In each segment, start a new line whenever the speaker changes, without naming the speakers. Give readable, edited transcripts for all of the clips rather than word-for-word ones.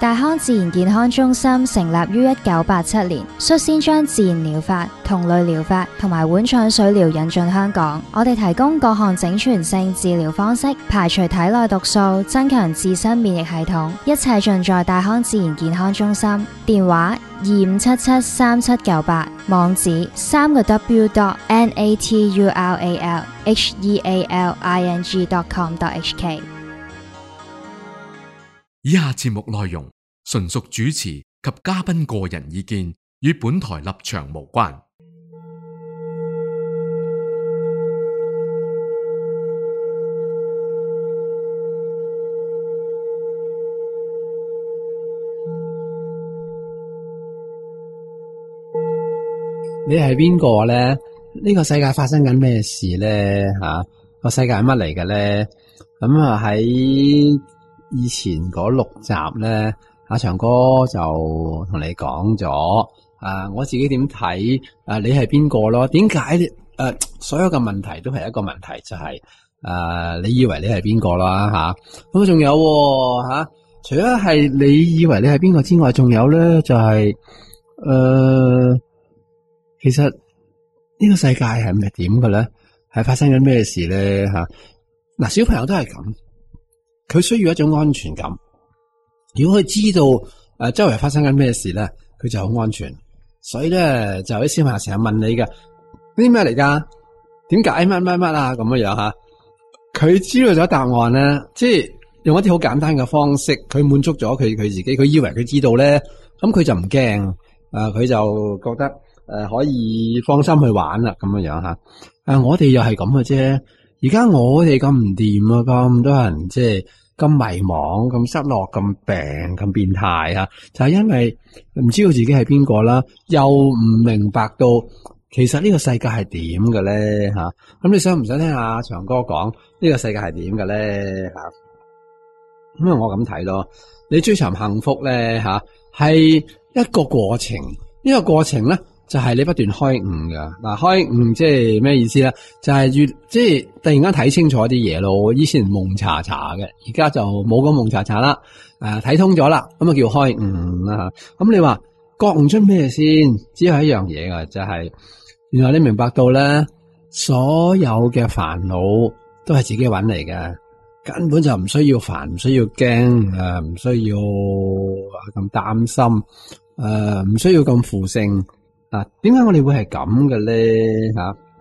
大康自然健康中心成立於1987年，率先將自然療法、同類療法同埋碗腸水療引進香港。我哋提供各項整全性治療方式，排除體內毒素，增強自身免疫系統，一切盡在大康自然健康中心。電話25773798，網址www.natural.healing.com.hk。
以下節目內容純屬主持及嘉賓個人意見，與本台立場無關。
你係邊個咧？呢個世界發生緊咩事咧？個世界係乜嚟嘅咧？咁喺以前嗰6集咧，阿長哥就同你講咗，我自己點睇，你係邊個咯？點解所有嘅問題都係一個問題，就係你以為你係邊個啦？咁仲有除咗係你以為你係邊個之外，仲有咧就係其實呢個世界係咪點嘅咧？係發生緊咩事咧？小朋友都係咁。佢需要一種安全感，如果佢知道周圍發生緊咩事咧，佢就好安全。所以咧就有啲小朋友成日問你嘅，啲咩嚟噶？點解乜乜乜啊？咁樣吓，佢知道咗答案咧，即係用一啲好簡單嘅方式，佢滿足咗佢自己，佢以為佢知道咧，咁佢就唔驚，佢就覺得可以放心去玩啦，咁樣吓。我哋又係咁嘅啫。而家我哋咁唔掂啊，咁多人即係咁迷茫、咁失落、咁病、咁變態就係因為唔知道自己係邊個啦，又唔明白到其實呢個世界係點嘅咧咁你想唔想聽下長哥講呢個世界係點嘅咧咁我咁睇咯，你追尋幸福咧係一個過程，呢個過程咧就係你不斷開悟噶。開悟即係咩意思咧？就係即係突然間睇清楚啲嘢咯。以前蒙查查嘅，而家就冇咁蒙查查啦。睇通咗啦，咁啊叫開悟啦。咁你話覺悟出咩先？只有一樣嘢噶，就係原來你明白到咧，所有嘅煩惱都係自己揾嚟嘅，根本就唔需要煩，唔需要驚，唔需要咁擔心，唔需要咁負性。點解我哋會係咁嘅咧？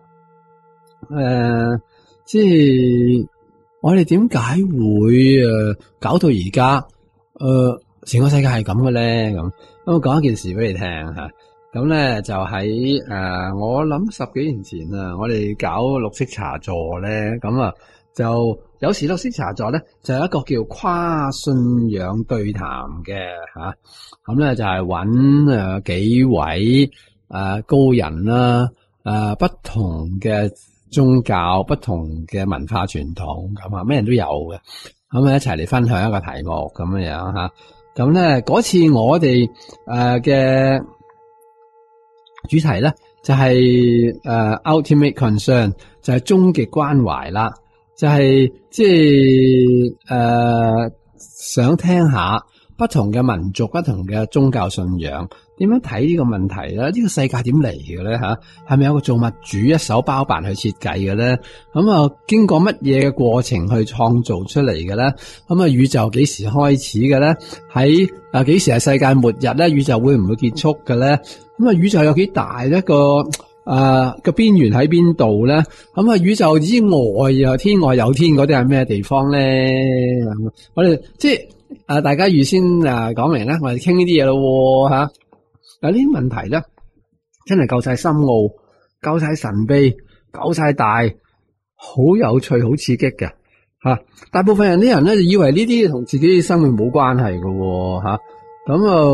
即係我哋點解會搞到而家成個世界係咁嘅咧？咁我講一件事俾你聽咁咧就喺我諗10幾年前我哋搞綠色茶座咧，咁就有時綠色茶座咧就有一個叫跨信仰對談嘅咁咧就係揾幾位高人啦，不同嘅宗教、不同嘅文化傳統咁咩人都有嘅，咁一齊嚟分享一個題目咁樣咁咧嗰次我哋嘅主題咧就係ultimate concern， 就係終極關懷啦，就係即係想聽下不同嘅民族、不同嘅宗教信仰點樣睇呢個問題咧？呢個世界點嚟嘅咧係咪有個造物主一手包辦去設計嘅咧？咁經過乜嘢嘅過程去創造出嚟嘅咧？咁宇宙幾時開始嘅咧？喺幾時係世界末日咧？宇宙會唔會結束嘅咧？咁宇宙有幾大一個個邊緣喺邊度咧？咁宇宙之外又天外有天嗰啲係咩地方咧？我哋即係大家預先講明咧，我哋傾呢啲嘢咯呢啲問題咧，真係夠晒深奧，夠晒神秘，夠晒大，好有趣，好刺激嘅大部分啲人咧就以為呢啲同自己嘅生命冇關係嘅咁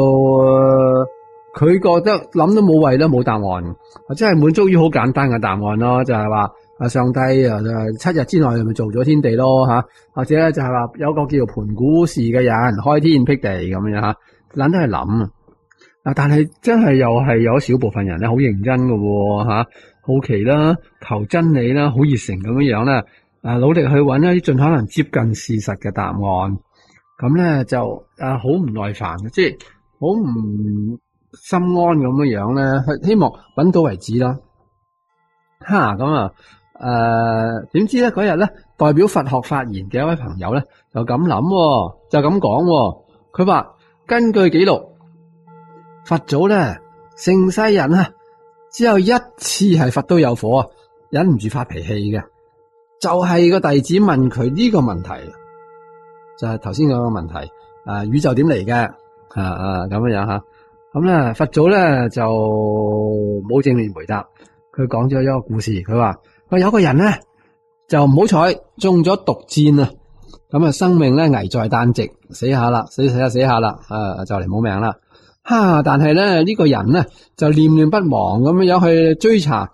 佢覺得諗都冇謂啦，冇答案，即係滿足於好簡單嘅答案咯，就係話上帝7日之內咪做咗天地咯或者就係話有個叫做盤古氏嘅人開天闢地咁樣懶得去諗但係真係又係有一小部分人咧好認真嘅好奇啦，求真理啦，好熱誠咁樣啦，努力去揾一啲盡可能接近事實嘅答案。 咁咧就好唔耐煩嘅，即係好唔心安咁樣咧，希望揾到為止啦。點知咧嗰日咧，代表佛學發言嘅一位朋友咧就咁諗，就咁講，佢話根據記錄，佛祖咧成世人啊，只有一次係佛都有火啊，忍唔住發脾氣嘅，就係個弟子問佢呢個問題，就係頭先嗰個問題，宇宙點嚟嘅？咁樣吓，咁咧佛祖咧就冇正面回答，佢講咗一個故事，佢話有個人咧就唔好彩中咗毒箭啊，咁啊生命咧危在旦夕，死下啦，死下啦，就嚟冇命啦。但係咧呢個人咧就念念不忘咁樣去追查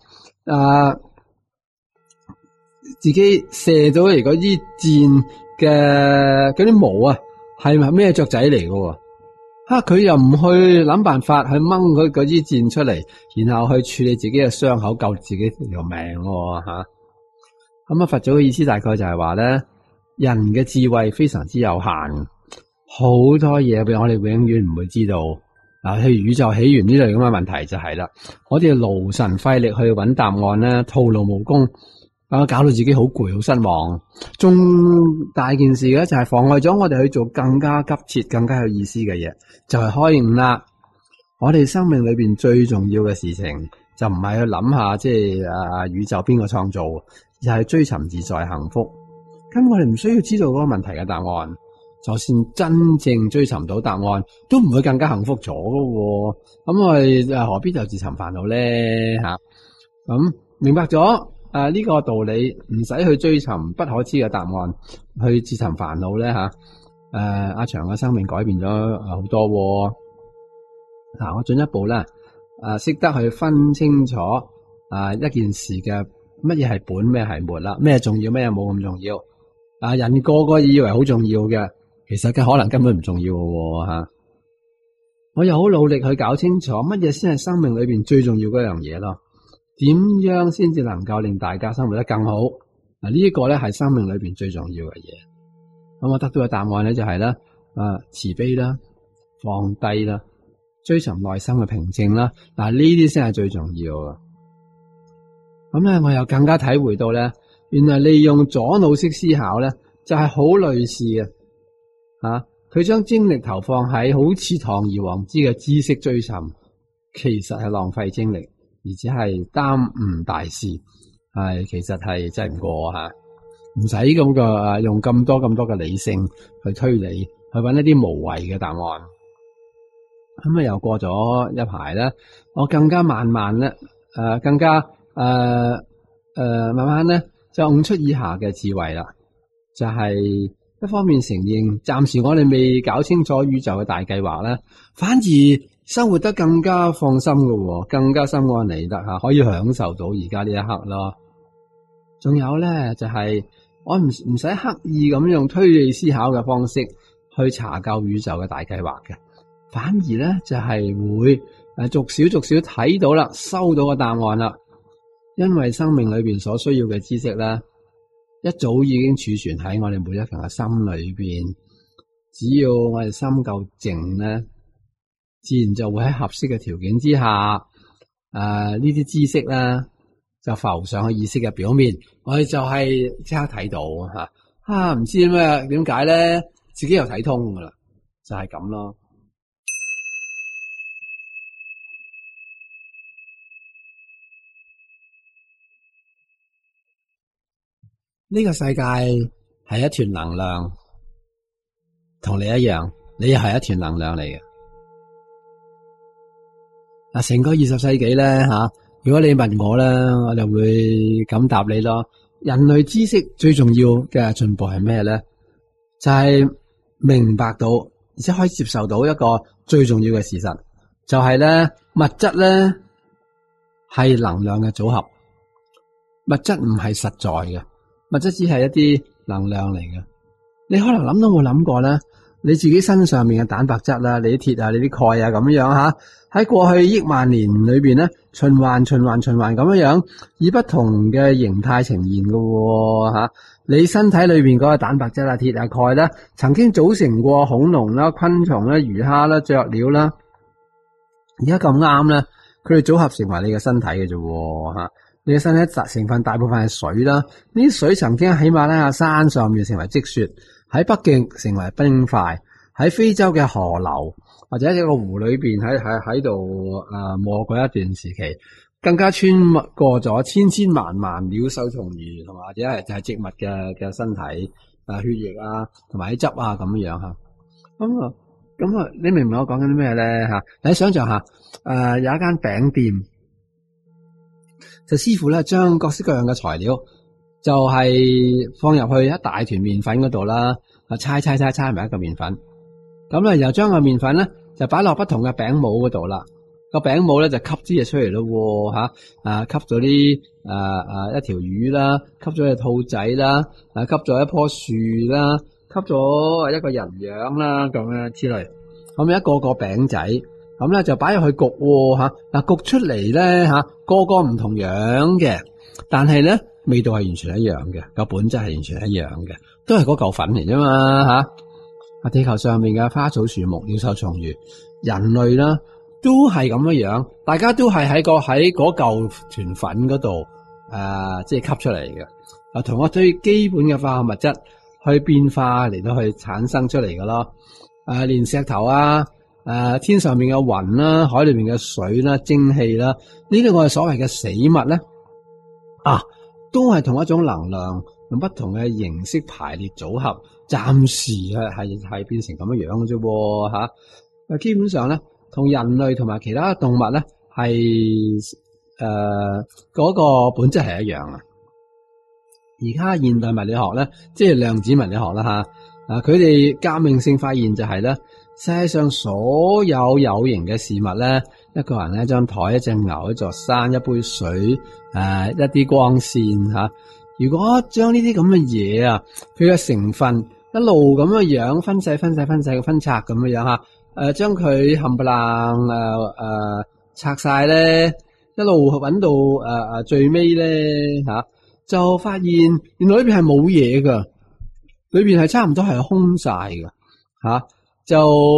自己射咗嚟嗰啲箭嘅嗰啲毛啊，係咪咩雀仔嚟嘅？佢又唔去諗辦法去掹佢嗰支箭出嚟，然後去處理自己嘅傷口，救自己條命吓。咁佛祖嘅意思大概就係話咧，人嘅智慧非常之有限，好多嘢俾我哋永遠唔會知道。譬如宇宙起源呢類咁嘅問題就係啦，我哋勞神費力去揾答案咧，徒勞無功，搞到自己好攰好失望。仲大件事嘅就係妨礙咗我哋去做更加急切、更加有意思嘅嘢，就係開悟啦。我哋生命裏邊最重要嘅事情就唔係去諗下即係宇宙邊個創造，而係追尋自在幸福。咁我哋唔需要知道嗰個問題嘅答案，就算真正追尋到答案，都唔會更加幸福咗咯。咁我哋何必就自尋煩惱咧？咁明白咗呢個道理，唔使去追尋不可知嘅答案，去自尋煩惱咧阿祥嘅生命改變咗好多。我進一步咧識得去分清楚一件事嘅乜嘢係本，咩係末啦，咩重要，咩冇咁重要。人個個以為好重要嘅，其實嘅可能根本唔重要嘅我又好努力去搞清楚乜嘢先係生命裏邊最重要嗰樣嘢咯。點樣先至能夠令大家生活得更好？呢一個咧係生命裏邊最重要嘅嘢。咁我得到嘅答案咧就係咧慈悲啦，放低啦，追尋內心嘅平靜啦。呢啲先係最重要嘅。咁咧我又更加體會到咧，原來利用左腦式思考咧就係好類似嘅。佢將精力投放喺好似堂而皇之嘅知識追尋，其實係浪費精力，而且係耽誤大事。其實係真係唔過唔使咁嘅用咁多嘅理性去推理，去揾一啲無謂嘅答案。咁又過咗一排咧，我更加慢慢咧，慢慢咧就悟出以下嘅智慧啦，就係一方面承認暫時我哋未搞清楚宇宙嘅大計劃咧，反而生活得更加放心嘅，更加心安理得可以享受到而家呢一刻咯。仲有咧就係我唔使刻意咁用推理思考嘅方式去查究宇宙嘅大計劃嘅，反而咧就係會逐少睇到啦，收到個答案啦。因為生命裏邊所需要嘅知識咧，一早已經儲存喺我哋每一個人嘅心裏邊，只要我哋心夠靜咧，自然就會喺合適嘅條件之下，呢啲知識咧就浮上去意識嘅表面，我哋就係即刻睇到唔知點解咧，自己又睇通噶啦，就係咁咯。呢個世界係一團能量，同你一樣，你又係一團能量嚟嘅。成個20世紀咧如果你問我咧，我就會咁答你咯。人類知識最重要嘅進步係咩咧？就係明白到，而且可以接受到一個最重要嘅事實，就係咧物質咧係能量嘅組合，物質唔係實在嘅。物質只係一啲能量嚟嘅，你可能諗都冇諗過咧。 你自己身上面嘅蛋白質啦，你啲鐵啊，你啲鈣啊咁樣吓，喺過去億萬年裏邊咧循環咁樣，以不同嘅形態呈現嘅吓。你身體裏邊嗰個蛋白質啊、鐵啊、鈣咧，曾經組成過恐龍啦、昆蟲啦、魚蝦啦、雀鳥啦，而家咁啱咧，佢哋組合成為你嘅身體嘅啫吓。你嘅身體成分大部分係水啦，呢啲水曾經喺喜馬拉雅山上面成為積雪，喺北極成為冰塊，喺非洲嘅河流或者一個湖裏邊喺度沒過一段時期，更加穿過咗千萬鳥獸蟲魚同埋或者係就係植物嘅身體血液啊同埋啲汁啊咁樣吓。咁啊，你明唔明我講緊啲咩咧吓？你想象下有一間餅店。就師傅咧，將各式各樣嘅材料就係放入去一大團麵粉嗰度啦，猜埋一個麵粉，咁咧又將個麵粉咧就擺落不同嘅餅模嗰度啦。個餅模咧就吸啲嘢出嚟咯吓，吸咗啲一條魚啦，吸咗隻兔仔啦，吸咗一棵樹啦，吸咗一個人樣啦，咁樣之類，咁一個個餅仔。咁咧就擺入去焗吓，焗出嚟咧吓，個個唔同樣嘅，但係咧味道係完全一樣嘅，個本質係完全一樣嘅，都係嗰嚿粉嚟啫嘛吓。地球上面嘅花草樹木、鳥獸蟲魚、人類啦，都係咁樣，大家都係喺嗰嚿團粉嗰度即係吸出嚟嘅，同我最基本嘅化學物質去變化嚟到去產生出嚟嘅咯。連石頭啊。天上面嘅雲啦，海裏面嘅水啦，蒸汽啦，呢啲我哋所謂嘅死物咧，都係同一種能量，用不同嘅形式排列組合，暫時係變成咁樣樣嘅啫吓。基本上咧，同人類同埋其他動物咧係嗰個本質係一樣啊。而家現代物理學咧，即係量子物理學啦吓，佢哋革命性發現就係咧。世界上所有有形嘅事物咧，一個人、一張台、一隻牛、一座山、一杯水、一啲光線吓。如果將呢啲咁嘅嘢啊，佢嘅成分一路咁嘅樣分拆咁嘅樣吓，將佢冚唪唥拆晒咧，一路搵到最尾咧吓，就發現原來裏邊係冇嘢噶，裏邊係差唔多係空晒噶吓。就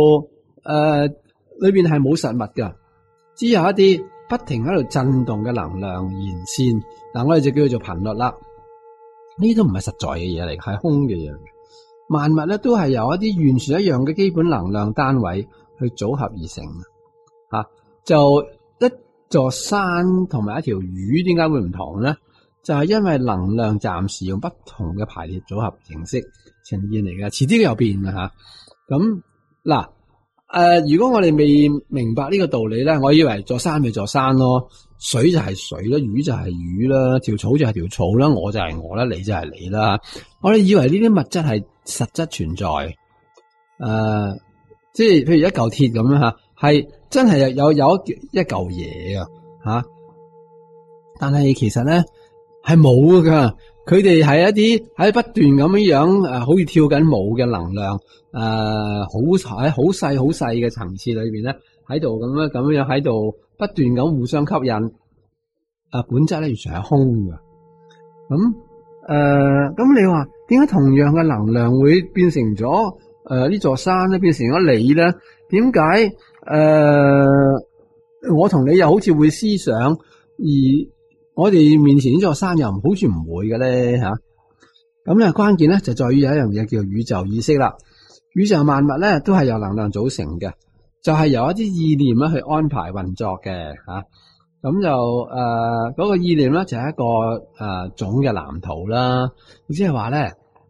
裏邊係冇實物噶，只有一啲不停喺度震動嘅能量弦線，我哋就叫做頻率啦。呢啲都唔係實在嘅嘢嚟，係空嘅嘢。萬物咧都係由一啲完全一樣嘅基本能量單位去組合而成吓。就一座山同埋一條魚，點解會唔同咧？就係因為能量暫時用不同嘅排列組合形式呈現嚟嘅，遲啲又變嘅吓。咁嗱，如果我哋未明白呢個道理咧，我以為座山咪座山咯，水就係水啦，魚就係魚啦，條草就係條草啦，我就係我啦，你就係你啦。我哋以為呢啲物質係實質存在，即係譬如一嚿鐵咁樣吓，係真係有一嚿嘢啊吓，但係其實咧係冇噶。佢哋係一啲喺不斷咁樣好似跳緊舞嘅能量，喺好細嘅層次裏邊咧，喺度咁樣喺度不斷咁互相吸引，本質咧完全係空嘅。咁你話點解同樣嘅能量會變成咗呢座山咧，變成咗你咧？點解我同你又好似會思想，而我哋面前呢座山又好似唔會嘅咧吓？咁咧關鍵咧就在於有一樣嘢叫宇宙意識啦。宇宙萬物咧都係由能量組成嘅，就係由一啲意念咧去安排運作嘅吓。咁就嗰個意念咧就係一個總嘅藍圖啦。即係話咧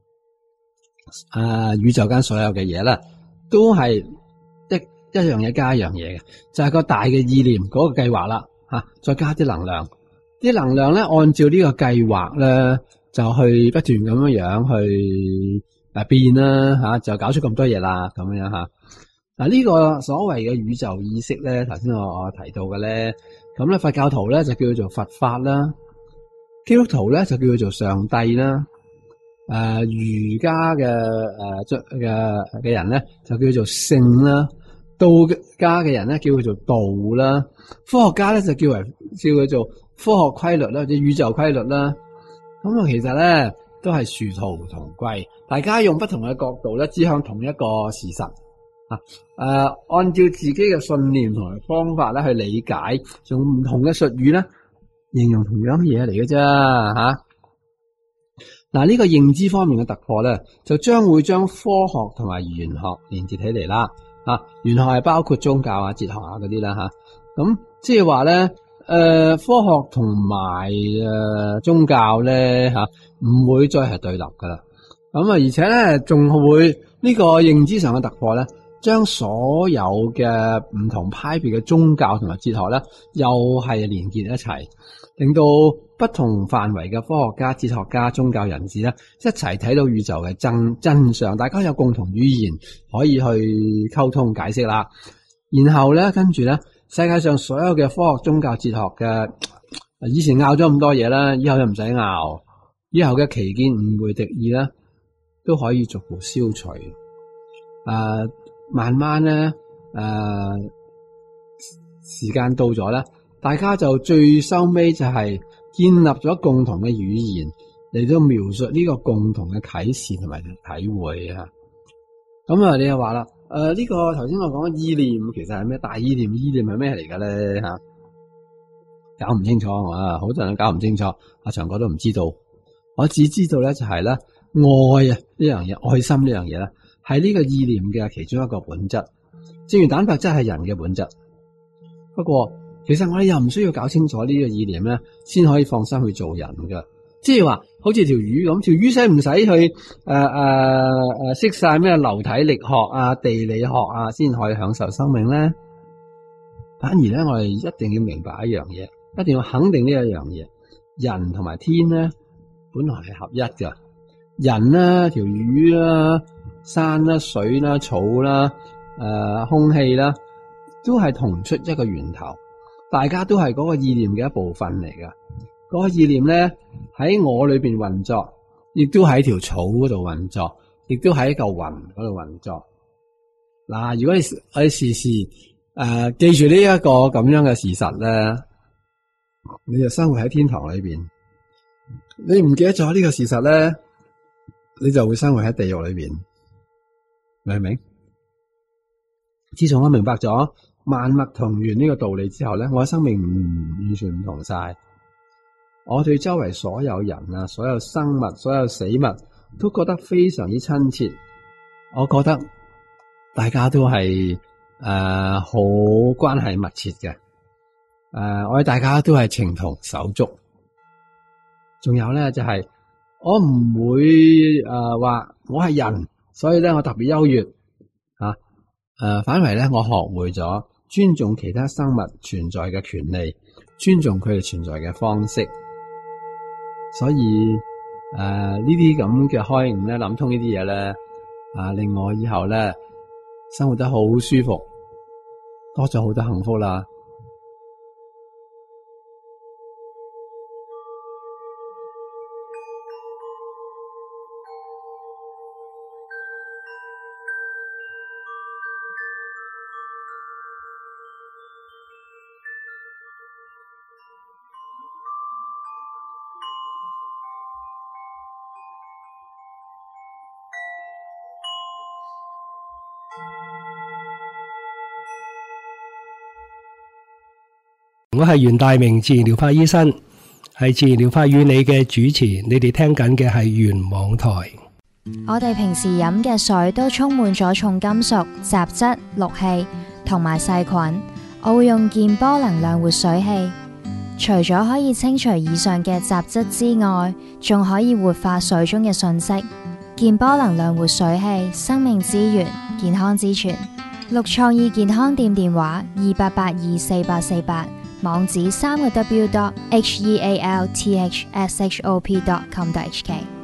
宇宙間所有嘅嘢咧都係一樣嘢加一樣嘢嘅，就係個大嘅意念嗰個計劃啦吓，再加啲能量。啲能量咧，按照呢個計劃咧，就去不斷咁樣去變啦吓，就搞出咁多嘢啦咁樣吓。嗱呢個所謂嘅宇宙意識咧，頭先我提到嘅咧，咁咧佛教徒咧就叫做佛法啦，基督徒咧就叫做上帝啦。 儒家嘅嘅人咧就叫做聖啦，道家嘅人咧叫佢做道啦，科學家咧就叫佢做科學規律啦，或者宇宙規律啦。咁啊，其實咧都係殊途同歸，大家用不同嘅角度咧指向同一個事實啊。按照自己嘅信念同埋方法咧去理解，用唔同嘅術語咧形容同樣嘢嚟嘅啫吓。嗱，呢個認知方面嘅突破咧，就將會將科學同埋玄學連結起嚟啦。玄學係包括宗教啊、哲學啊嗰啲啦吓。咁即係話咧，科學同埋宗教咧吓，唔會再係對立噶啦。咁而且咧仲會呢個認知上嘅突破咧，將所有嘅唔同派別嘅宗教同埋哲學咧，又係連結一齊，令到不同範圍嘅科學家、哲學家、宗教人士咧，一齊睇到宇宙嘅真相，大家有共同語言可以去溝通解釋啦。然後咧，跟住咧，世界上所有嘅科學、宗教、哲學嘅，以前拗咗咁多嘢啦，以後就唔使拗，以後嘅歧見、誤會、敵意咧，都可以逐步消除。慢慢咧，時間到咗咧，大家就最收尾就係建立咗共同嘅語言嚟到描述呢個共同嘅啟示同埋體會啊。咁啊，你又話啦，呢個頭先我講嘅意念其實係咩？大意念係咩嚟嘅咧吓？搞唔清楚啊，好多人搞唔清楚。阿長哥都唔知道，我只知道咧就係咧愛啊呢樣嘢，愛心呢樣嘢咧係呢個意念嘅其中一個本質。正如蛋白質係人嘅本質，不過其實我哋又唔需要搞清楚呢個意念咧，先可以放心去做人噶。即係話，好似條魚咁，條魚使唔使去識晒咩流體力學啊、地理學啊，先可以享受生命咧？反而咧，我哋一定要明白一樣嘢，一定要肯定呢一樣嘢，人同埋天咧本來係合一噶。人啦、條魚啦、山啦、水啦、草啦、空氣啦，都係同出一個源頭，大家都係嗰個意念嘅一部分嚟噶。嗰個意念咧喺我裏邊運作，亦都喺條草嗰度運作，亦都喺嚿雲嗰度運作。嗱，如果你時時記住呢一個咁樣嘅事實咧，你就生活喺天堂裏邊。你唔記得咗呢個事實咧，你就會生活喺地獄裏邊，明唔明？自從我明白咗萬物同源呢個道理之後咧，我嘅生命完全唔同晒。我對周圍所有人啊、所有生物、所有死物都覺得非常之親切。我覺得大家都係好關係密切嘅。我哋大家都係情同手足。仲有咧就係我唔會話我係人，所以咧我特別優越啊。反為咧我學會咗尊重其他生物存在嘅權利，尊重佢哋存在嘅方式。所以呢啲咁嘅開悟咧，諗通呢啲嘢咧，令我以後咧生活得好舒服，多咗好多幸福啦。
我係袁大明自然療法醫生，係自然療法與你嘅主持。你哋聽緊嘅係原網台。
我哋平時飲嘅水都充滿咗重金屬、雜質、氯氣同埋細菌。我會用健波能量活水器，除咗可以清除以上嘅雜質之外，仲可以活化水中嘅訊息。健波能量活水器，生命之源，健康之泉。綠創意健康店電話28824848，網址3個W.healthshop.com.hk。